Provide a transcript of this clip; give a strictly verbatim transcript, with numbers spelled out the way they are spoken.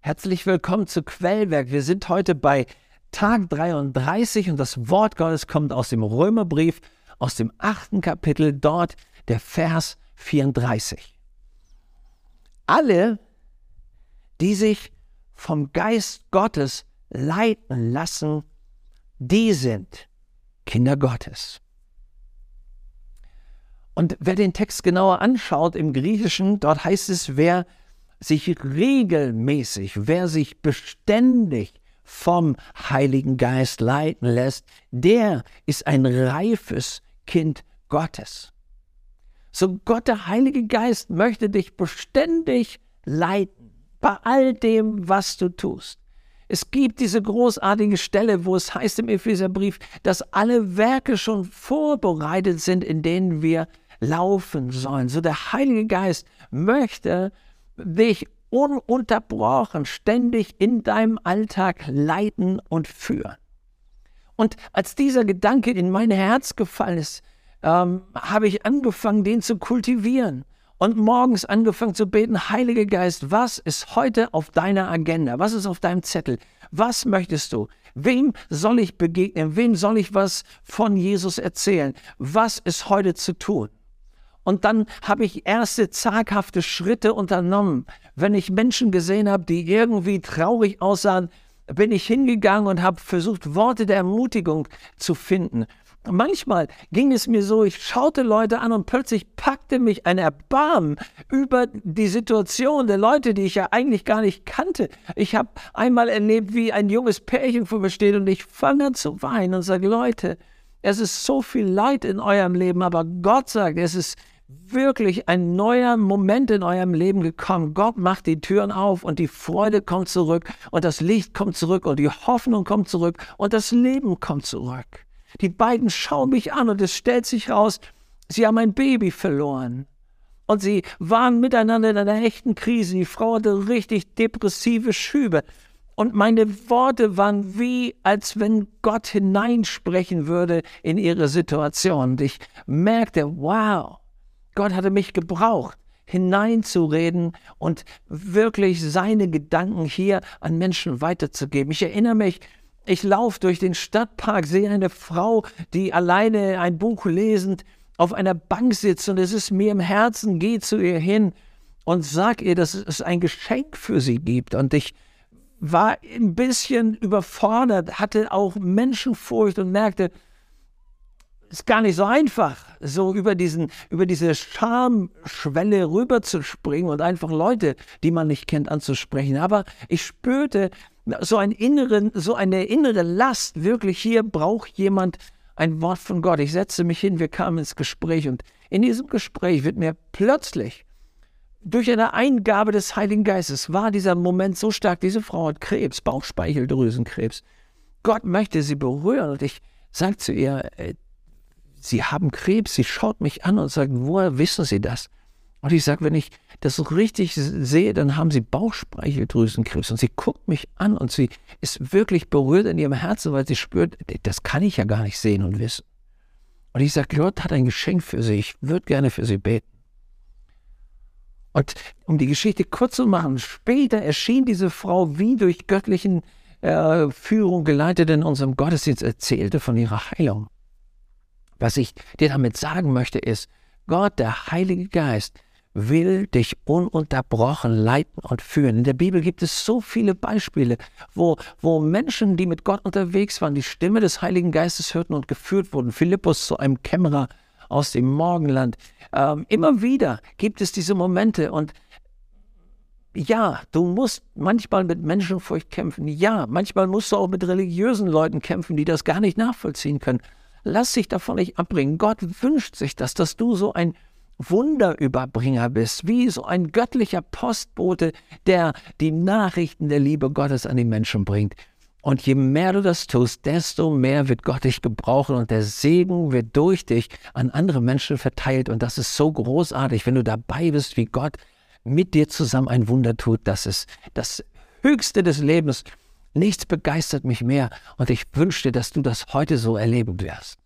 Herzlich willkommen zu Quellwerk. Wir sind heute bei Tag dreiunddreißig und das Wort Gottes kommt aus dem Römerbrief, aus dem achten Kapitel, dort der Vers vierunddreißig. Alle, die sich vom Geist Gottes leiten lassen, die sind Kinder Gottes. Und wer den Text genauer anschaut im Griechischen, dort heißt es, wer sich regelmäßig, wer sich beständig vom Heiligen Geist leiten lässt, der ist ein reifes Kind Gottes. So Gott, der Heilige Geist, möchte dich beständig leiten, bei all dem, was du tust. Es gibt diese großartige Stelle, wo es heißt im Epheserbrief, dass alle Werke schon vorbereitet sind, in denen wir laufen sollen. So der Heilige Geist möchte dich ununterbrochen, ständig in deinem Alltag leiten und führen. Und als dieser Gedanke in mein Herz gefallen ist, ähm, habe ich angefangen, den zu kultivieren. Und morgens angefangen zu beten, Heiliger Geist, was ist heute auf deiner Agenda? Was ist auf deinem Zettel? Was möchtest du? Wem soll ich begegnen? Wem soll ich was von Jesus erzählen? Was ist heute zu tun? Und dann habe ich erste zaghafte Schritte unternommen. Wenn ich Menschen gesehen habe, die irgendwie traurig aussahen, bin ich hingegangen und habe versucht, Worte der Ermutigung zu finden. Manchmal ging es mir so, ich schaute Leute an und plötzlich packte mich ein Erbarmen über die Situation der Leute, die ich ja eigentlich gar nicht kannte. Ich habe einmal erlebt, wie ein junges Pärchen vor mir steht und ich fange an zu weinen und sage, Leute, es ist so viel Leid in eurem Leben, aber Gott sagt, es ist wirklich ein neuer Moment in eurem Leben gekommen. Gott macht die Türen auf und die Freude kommt zurück und das Licht kommt zurück und die Hoffnung kommt zurück und das Leben kommt zurück. Die beiden schauen mich an und es stellt sich raus, sie haben ein Baby verloren. Und sie waren miteinander in einer echten Krise. Die Frau hatte richtig depressive Schübe. Und meine Worte waren wie, als wenn Gott hineinsprechen würde in ihre Situation. Und ich merkte, wow, Gott hatte mich gebraucht, hineinzureden und wirklich seine Gedanken hier an Menschen weiterzugeben. Ich erinnere mich, ich laufe durch den Stadtpark, sehe eine Frau, die alleine ein Buch lesend auf einer Bank sitzt und es ist mir im Herzen, gehe zu ihr hin und sag ihr, dass es ein Geschenk für sie gibt. Und ich war ein bisschen überfordert, hatte auch Menschenfurcht und merkte, es ist gar nicht so einfach, so über, diesen, über diese Schamschwelle rüberzuspringen und einfach Leute, die man nicht kennt, anzusprechen. Aber ich spürte so, einen inneren, so eine innere Last, wirklich hier braucht jemand ein Wort von Gott. Ich setzte mich hin, wir kamen ins Gespräch und in diesem Gespräch wird mir plötzlich durch eine Eingabe des Heiligen Geistes war dieser Moment so stark, diese Frau hat Krebs, Bauchspeicheldrüsenkrebs. Gott möchte sie berühren und ich sage zu ihr, äh, Sie haben Krebs, sie schaut mich an und sagt, woher wissen Sie das? Und ich sage, wenn ich das so richtig sehe, dann haben Sie Bauchspeicheldrüsenkrebs. Und sie guckt mich an und sie ist wirklich berührt in ihrem Herzen, weil sie spürt, das kann ich ja gar nicht sehen und wissen. Und ich sage, Gott hat ein Geschenk für Sie, ich würde gerne für Sie beten. Und um die Geschichte kurz zu machen, später erschien diese Frau wie durch göttlichen äh, Führung geleitet in unserem Gottesdienst, erzählte von ihrer Heilung. Was ich dir damit sagen möchte, ist, Gott, der Heilige Geist, will dich ununterbrochen leiten und führen. In der Bibel gibt es so viele Beispiele, wo, wo Menschen, die mit Gott unterwegs waren, die Stimme des Heiligen Geistes hörten und geführt wurden. Philippus zu einem Kämmerer aus dem Morgenland. Ähm, immer wieder gibt es diese Momente und ja, du musst manchmal mit Menschenfurcht kämpfen. Ja, manchmal musst du auch mit religiösen Leuten kämpfen, die das gar nicht nachvollziehen können. Lass dich davon nicht abbringen. Gott wünscht sich das, dass du so ein Wunderüberbringer bist, wie so ein göttlicher Postbote, der die Nachrichten der Liebe Gottes an die Menschen bringt. Und je mehr du das tust, desto mehr wird Gott dich gebrauchen und der Segen wird durch dich an andere Menschen verteilt. Und das ist so großartig, wenn du dabei bist, wie Gott mit dir zusammen ein Wunder tut. Das ist das Höchste des Lebens. Nichts begeistert mich mehr und ich wünschte, dass du das heute so erleben wirst.